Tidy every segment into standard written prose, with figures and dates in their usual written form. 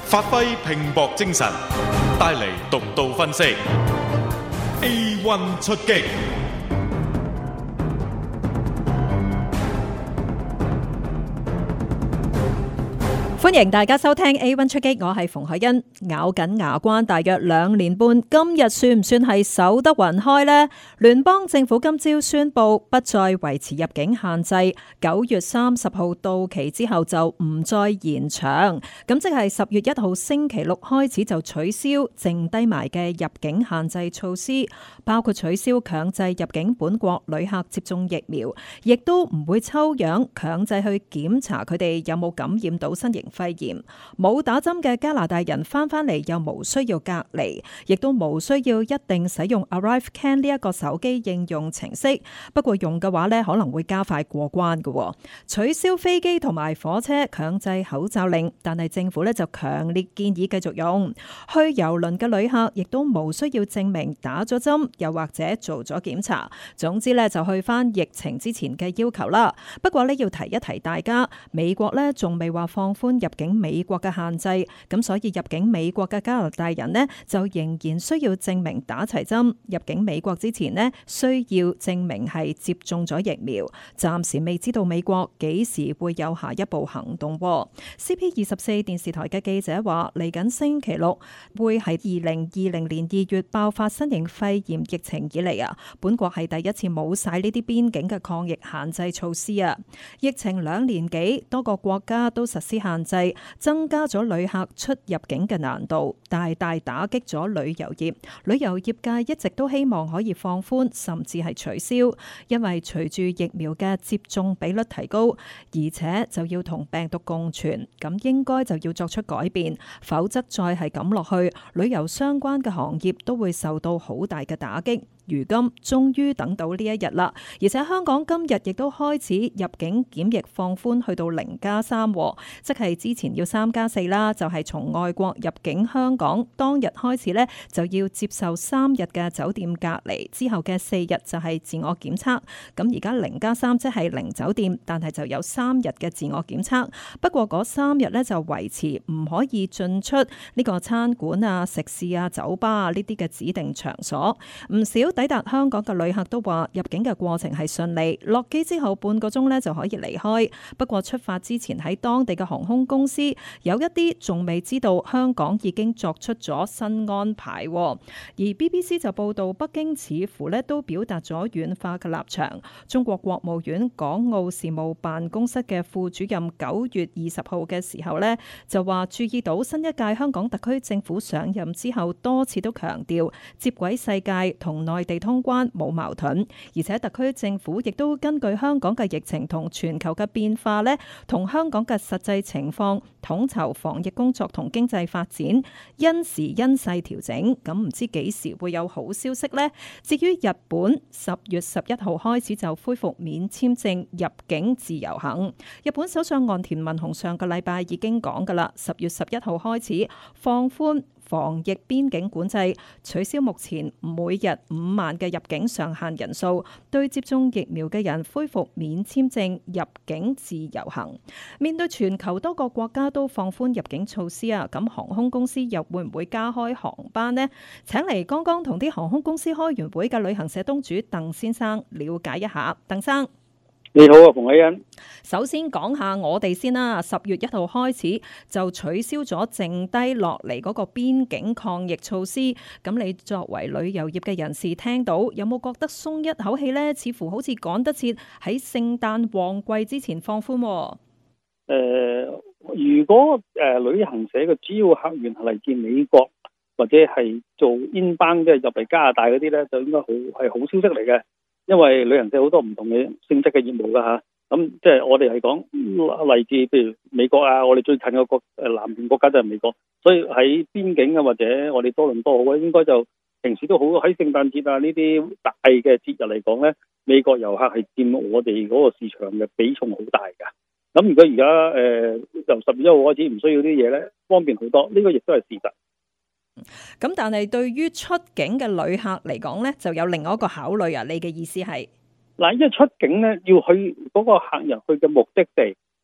發揮拼搏精神，帶嚟獨到分析。A1 出擊。 歡迎大家收聽 A1 出擊，我係馮海欣。咬緊牙關大約2年半，今日算唔算係守得雲開呢？聯邦政府今朝宣布不再維持入境限制，9月30號到期之後就唔再延長，咁即係10月1號星期六開始就取消剩低埋嘅入境限制措施，包括取消強制入境本國旅客接種疫苗，亦都唔會抽樣強制去檢查佢哋有冇感染到新型肺炎。冇打針嘅加拿大人翻嚟又無需要隔離，亦都無需要一定使用 ArriveCan 呢一個手機應用程式。不過用嘅話呢，可能會加快過關嘅。取消飛機同埋火車強制口罩令，但係政府呢就強烈建議繼續用。去郵輪嘅旅客亦都無需要證明打咗針，又或者做咗檢查。總之呢，就去翻疫情之前嘅要求啦。不過呢，要提一提大家，美國呢仲未話放寬入境美國嘅限制，咁所以入境美國嘅加拿大人呢，就仍然需要證明打齊針。入境美國之前呢，需要證明係接種咗疫苗。暫時未知道美國幾時會有下一步行動。CP24電視台嘅記者話，嚟緊星期六會係2020年2月爆發新型肺炎疫情以嚟啊，本國係第一次冇晒呢啲邊境嘅抗疫限制措施啊。疫情2年幾，多個國家都實施限制，增加咗旅客出入境嘅難度，大大打擊咗旅遊業。旅遊業界一直都希望可以放寬，甚至係取消，因為隨住疫苗嘅接種比率提高，而且就要同病毒共存，咁應該就要作出改變，否則再係咁落去，旅遊相關嘅行業都會受到好大嘅打擊。如今終於等到呢一日啦，而且香港今日亦都開始入境檢疫放寬，去到0+3，即係之前要3+4啦，就係從外國入境香港當日開始呢，就要接受3日嘅酒店隔離，之後嘅4日就係自我檢測。咁而家0+3即係零酒店，但係就有3日嘅自我檢測。不過嗰3日呢，就維持唔可以進出呢個餐館啊、食肆啊、酒吧啊呢啲嘅指定場所。唔少抵達香港嘅旅客都話入境嘅過程係順利，落機之後半個鐘呢就可以離開。不過出發之前喺當地嘅航空公司有一啲仲未知道香港已經作出咗新安排。而 BBC 就報道北京似乎呢都表達咗軟化嘅立場。中國國務院港澳事務辦公室嘅副主任9月20號嘅時候呢就話注意到新一屆香港特區政府上任之後多次都強調接軌世界同內地通關冇矛盾，而且特區政府亦都根據香港嘅疫情同全球嘅變化呢，同香港嘅實際情況統籌防疫工作同經濟發展，因時因勢調整。咁唔知幾時會有好消息呢？至於日本10月11號開始就恢復免簽證入境自由行，日本首相岸田文雄上個禮拜已經講㗎喇，10月11號開始放寬防疫邊境管制，取消目前每日5萬嘅入境上限人數，對接種疫苗嘅人恢復免簽證入境自由行。面對全球多個國家都放寬入境措施啊，咁航空公司又會唔會加開航班呢？請嚟剛剛同啲航空公司開完會嘅旅行社東主鄧先生了解一下。鄧生， 你好啊，馮海欣。 首先講下我哋先啦。10月1號開始就取消咗剩低落嚟嗰個邊境抗疫措施。咁你作為旅遊業嘅人士，聽到有冇覺得鬆一口氣呢？似乎好似趕得切喺聖誕旺季之前放寬。 如果旅行社嘅主要客源係嚟自美國或者係做 inbound 即係入嚟加拿大嗰啲呢，就應該係好消息嚟嘅。因為旅行社好多唔同嘅性質嘅業務㗎嚇，咁即係我哋係講嚟自譬如美國啊，我哋最近嘅南邊國家就係美國，所以喺邊境啊或者我哋多倫多好，應該就平時都好，喺聖誕節啊呢啲大嘅節日嚟講咧，美國遊客係佔我哋嗰個市場嘅比重好大㗎。咁如果而家由10月1號開始唔需要啲嘢咧，方便好多，呢個亦都係事實。 咁但係對於出境嘅旅客嚟講咧，就有另外一個考慮啊？你嘅意思係？ 嗱，因為出境咧要去嗰個客人去嘅目的地係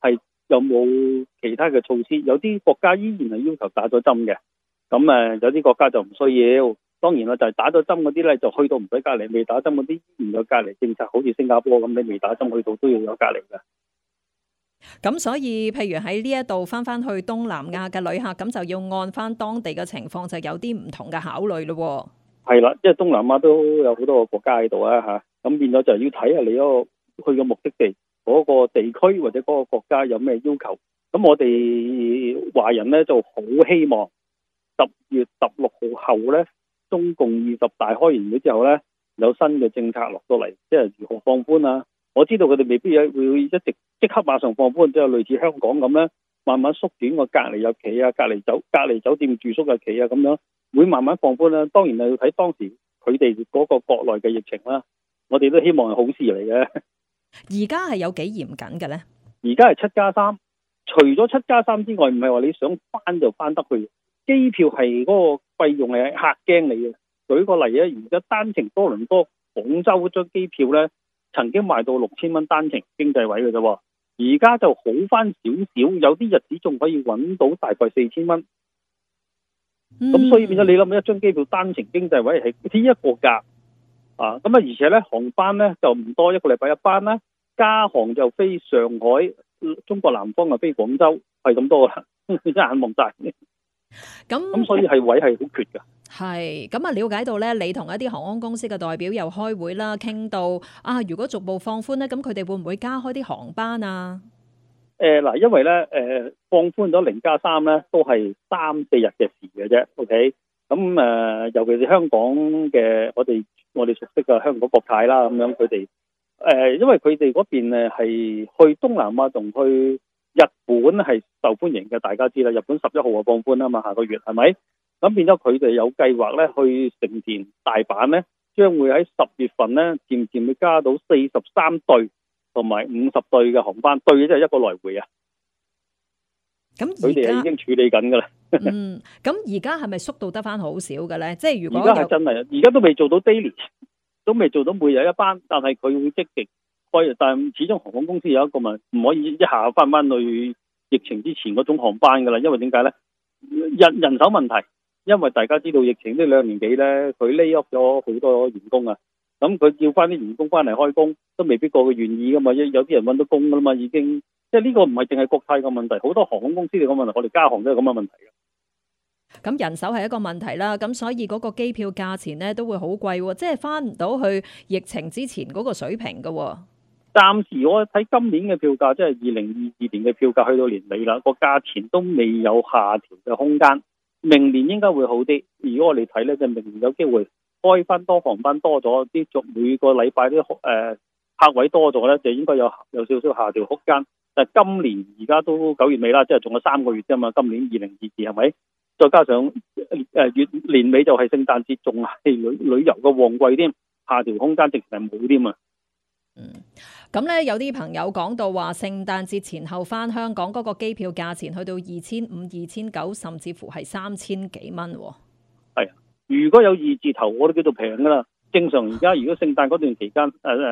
有冇其他嘅措施？有啲國家依然係要求打咗針嘅，咁有啲國家就唔需要。當然啦，就係打咗針嗰啲咧，就去到唔使隔離；未打針嗰啲依然有隔離政策，好似新加坡咁，你未打針去到都要有隔離嘅。 咁所以，譬如喺呢一度翻去東南亞嘅旅客，咁就要按翻當地嘅情況，就有啲唔同嘅考慮咯。 係啦，因為東南亞都有好多個國家喺度啊，咁變咗就要睇下你嗰個去嘅目的地嗰個地區或者嗰個國家有咩要求。咁我哋華人咧就好希望10月16號後咧，中共20大開完咗之後咧，有新嘅政策落到嚟，即係如何放寬啊！我知道佢哋未必會一直即刻馬上放寬，即係類似香港咁咧，慢慢縮短個隔離日期啊、隔離酒店住宿日期啊咁樣，會慢慢放寬啦。當然係要睇當時佢哋嗰個國內嘅疫情啦。我哋都希望係好事嚟嘅。 而家係有幾嚴謹嘅咧？ 而家係7+3，除咗7+3之外，唔係話你想翻就翻得去。機票係嗰個費用係嚇驚你嘅。舉個例啊，而家單程多倫多廣州嗰張機票咧，曾經賣到6000蚊單程經濟位嘅啫，而家就好翻少少，有啲日子仲可以揾到大概4000蚊。咁所以變咗你諗一張機票單程經濟位係呢一個價啊，咁而且咧航班咧就唔多，一個禮拜一班啦，加航就飛上海、中國南方啊飛廣州，係咁多啦，一眼望晒。咁所以係位係好缺㗎。 係咁啊，了解到咧，你同一啲航空公司嘅代表又開會啦，傾到啊，如果逐步放寬咧，咁佢哋會唔會加開啲航班啊？ 嗱，因為咧放寬咗0+3咧，都係3-4日嘅事嘅啫。OK，咁尤其是香港嘅我哋熟悉嘅香港國泰啦，咁樣佢哋因為佢哋嗰邊係去東南亞同去日本係受歡迎嘅，大家知啦。日本11號放寬啊嘛，下個月係咪？咁變咗佢哋有計劃咧，去成田、大阪咧，將會喺10月份咧，漸漸會加到43對同埋50對嘅航班，對即係一個來回啊。咁佢哋係已經處理緊㗎啦。 咁而家係咪縮到得翻好少嘅咧？即係如果而家係真係，而家都未做到 daily， 都未做到每日一班，但係佢會積極開。但係始終航空公司有一個問，唔可以一下翻去疫情之前嗰種航班㗎啦。因為點解咧？人手問題。因為大家知道疫情呢2年幾咧，佢 lay off 咗好多員工啊，咁佢叫翻啲員工翻嚟開工，都未必個個願意噶嘛，有啲人揾到工噶啦嘛，已經即係呢個唔係淨係國泰嘅問題，好多航空公司嚟嘅問題，我哋加航都係咁嘅問題嘅。 咁人手係一個問題啦，咁所以嗰個機票價錢咧都會好貴，即係翻唔到去疫情之前嗰個水平噶。 暫時我睇今年嘅票價，即係2022年嘅票價，去到年尾啦，個價錢都未有下調嘅空間。明年應該會好啲。如果我哋睇咧，就明年有機會開翻多航班多咗啲，每個禮拜啲客位多咗咧，就應該有少少下調空間。但係今年而家都9月尾啦，即係仲有3個月啫嘛。今年2022係咪？再加上年尾就係聖誕節，仲係旅遊嘅旺季添，下調空間直情係冇添啊！ 咁咧有啲朋友講到話，聖誕節前後翻香港嗰個機票價錢去到2500、2900，甚至乎係3000幾蚊。 係，如果有2字頭，我都叫做平噶啦。正常而家如果聖誕嗰段期間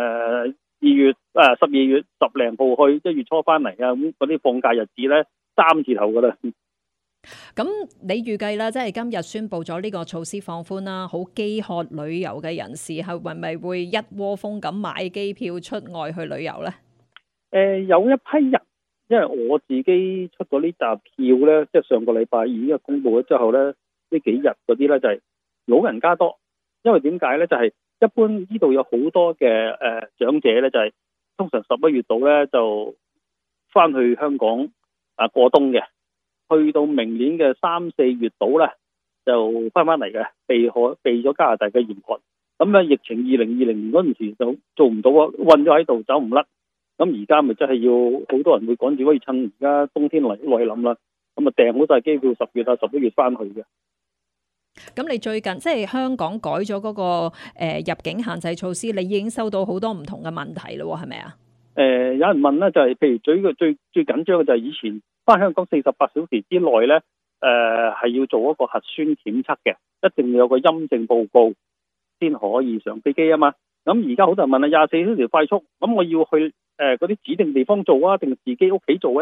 12月10零號去1月初翻嚟啊，咁嗰啲放假日子咧3字頭噶啦。 咁你預計啦，即係今日宣布咗呢個措施放寬啦，好飢渴旅遊嘅人士係咪會一窩蜂咁買機票出外去旅遊呢？ 有一批人，因為我自己出咗呢紮票咧，即係上個禮拜已經公布咗之後咧，呢幾日嗰啲咧就係老人家多，因為點解咧？就係一般呢度有好多嘅長者咧，就係通常11月度咧就翻去香港過冬嘅。去到明年嘅3、4月度咧，就翻嚟嘅，避咗加拿大嘅嚴寒。咁咧，疫情2020年嗰陣時就做唔到啊，困咗喺度，走唔甩。咁而家咪真係要好多人會趕住可以趁而家冬天來臨啦。咁啊訂好晒機票10月啊11月翻去嘅。咁你最近即係香港改咗嗰個入境限制措施，你已經收到好多唔同嘅問題咯，係咪啊？有人問咧，就係譬如最緊張嘅就係以前翻香港48小時之內咧，係要做一個核酸檢測嘅，一定要有個陰性報告先可以上飛機啊嘛。咁而家好多人問啊，24小時快速，咁我要去嗰啲指定地方做啊，定自己屋企做咧？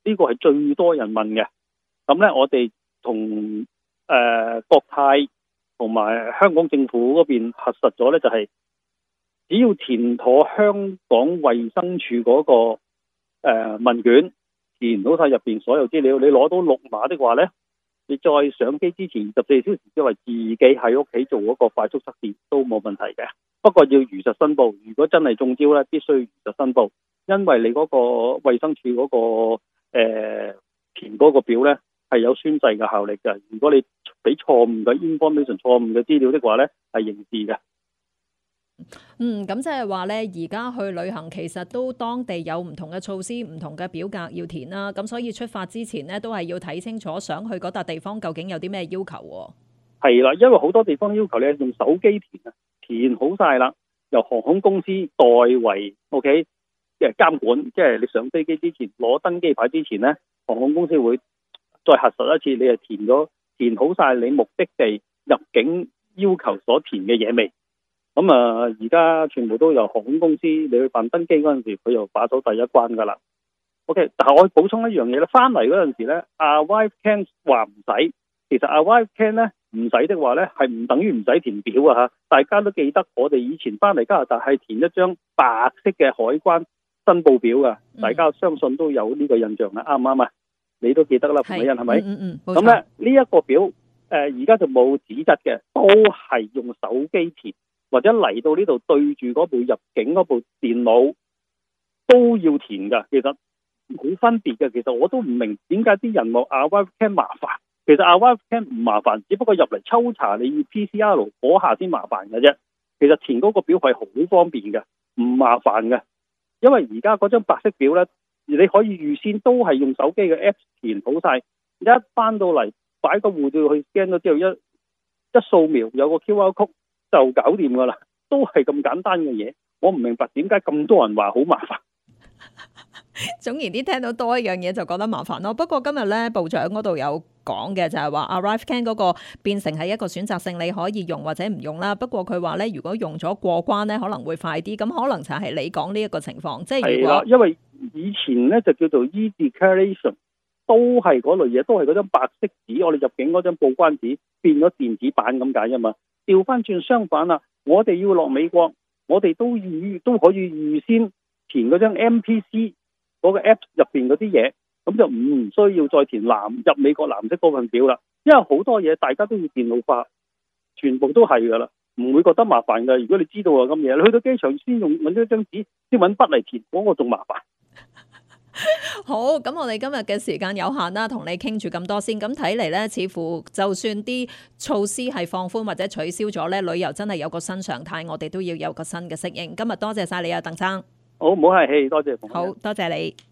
呢個係最多人問嘅。咁咧，我哋同國泰同埋香港政府嗰邊核實咗咧，就係只要填妥香港衛生署嗰個問卷，填到晒入邊所有資料，你攞到綠碼的話咧，你再上機之前24小時之內自己喺屋企做嗰個快速測試都冇問題嘅。不過要如實申報，如果真係中招咧，必須如實申報，因為你嗰個衛生署嗰個填嗰個表咧係有宣誓嘅效力嘅。如果你俾錯誤嘅 information、錯誤嘅資料的話咧，係刑事嘅。 咁即係話咧，而家去旅行其實都當地有唔同嘅措施、唔同嘅表格要填啦。咁所以出發之前咧，都係要睇清楚，想去嗰笪地方究竟有啲咩要求。 係啦，因為好多地方要求你用手機填啊，填好晒啦，由航空公司代為 OK 嘅監管，即係你上飛機之前攞登機牌之前咧，航空公司會再核實一次，你係填好晒你目的地入境要求所填嘅嘢未？咁而家全部都由航空公司，你去辦登機嗰陣時，佢又把守第一關噶啦。OK， 但係我補充一樣嘢咧，翻嚟嗰陣時咧，ArriveCan 話唔使，其實 ArriveCan 咧唔使的話咧，係唔等於唔使填表啊嚇。大家都記得我哋以前翻嚟加拿大係填一張白色嘅海關申報表噶，大家相信都有呢個印象啦，啱唔啱啊？你都記得啦，馮美欣係咪？咁咧呢一個表而家就冇紙質嘅，都係用手機填。或者嚟到呢度對住嗰部入境嗰部電腦都要填㗎，其實冇分別嘅。其實我都唔明點解啲人話 ArriveCan 麻煩，其實 ArriveCan 唔麻煩，只不過入嚟抽查你要 PCR 嗰下先麻煩嘅啫。其實填嗰個表係好方便嘅，唔麻煩嘅。因為而家嗰張白色表呢，你可以預先都係用手機嘅 Apps 填好晒，一翻到嚟擺個護照去 scan 咗之後，一掃描有個 QR code。就搞掂噶啦，都係咁簡單嘅嘢。我唔明白點解咁多人話好麻煩。 總言之，聽到多一樣嘢就覺得麻煩咯。不過今日咧，部長嗰度有講嘅就係話 ArriveCan 嗰個變成係一個選擇性，你可以用或者唔用啦。不過佢話咧，如果用咗過關咧，可能會快啲。咁可能就係你講呢一個情況，即係如果因為以前咧就叫做 e-declaration， 都係嗰類嘢，都係嗰張白色紙，我哋入境嗰張報關紙變咗電子版咁解啫嘛。調翻轉相反啦，我哋要落美國，我哋都可以預先填嗰張 MPC 嗰個 App 入邊嗰啲嘢，咁就唔需要再填入美國藍色嗰份表啦。因為好多嘢大家都要電腦化，全部都係噶啦，唔會覺得麻煩噶。如果你知道啊咁嘢，你去到機場先揾咗張紙，先揾筆嚟填，嗰個仲麻煩。 好，咁我哋今日嘅時間有限啦，同你傾住咁多先。咁睇嚟咧，似乎就算啲措施係放寬或者取消咗咧，旅遊真係有個新常態，我哋都要有個新嘅適應。今日多謝晒你啊，鄧生。 好，唔好客氣，多謝。 好多謝你。